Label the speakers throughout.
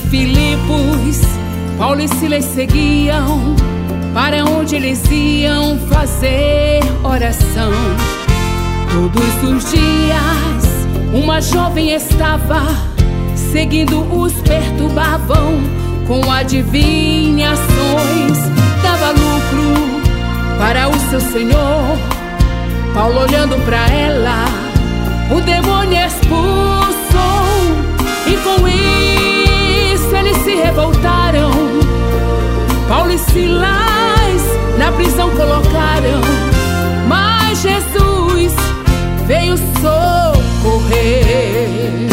Speaker 1: Filipos, Paulo e Silas seguiam para onde eles iam fazer oração. Todos os dias uma jovem estava seguindo, os perturbavam com adivinhações. Dava lucro para o seu senhor. Paulo, olhando para ela, o demônio expulsou, e com isso eles se revoltaram. Paulo e Silas na prisão colocaram, mas Jesus veio socorrer.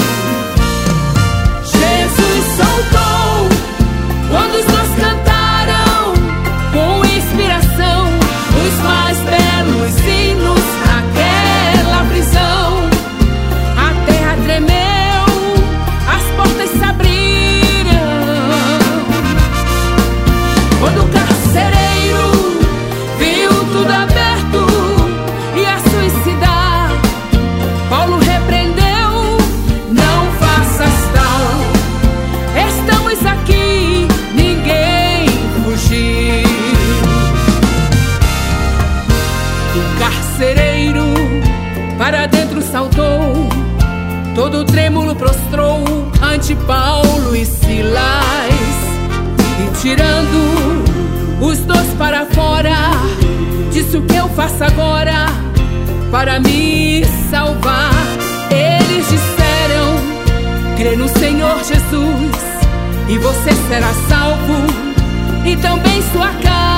Speaker 1: Jesus soltou quando os dois cantaram com inspiração os mais belos hinos naquela prisão. A terra tremeu, as portas se abriram, quando o carcereiro viu tudo aberto e a suicidar. Paulo repreendeu: não faças tal, estamos aqui, ninguém fugiu. O carcereiro para dentro saltou, todo trêmulo prostrou ante Paulo e Silas, e tirando os dois para fora, disse: o que eu faço agora para me salvar? Eles disseram: crê no Senhor Jesus e você será salvo, e também sua casa.